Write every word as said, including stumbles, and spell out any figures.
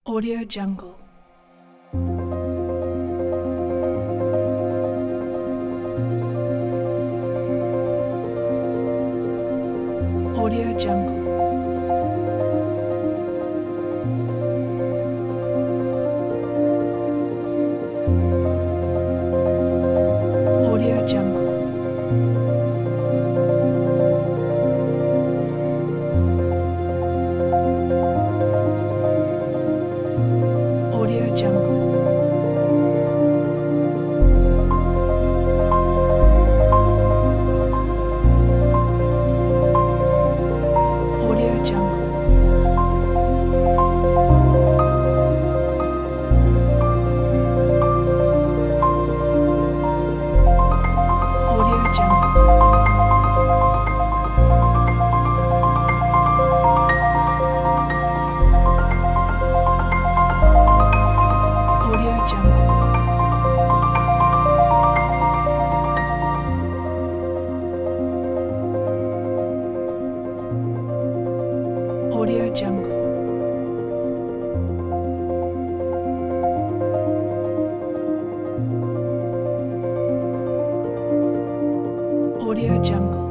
Audio Jungle. Audio Jungle. Audio Jungle. Audio Jungle. Audio Jungle. Audio Jungle. Audio Jungle. Audio Jungle. Audio Jungle.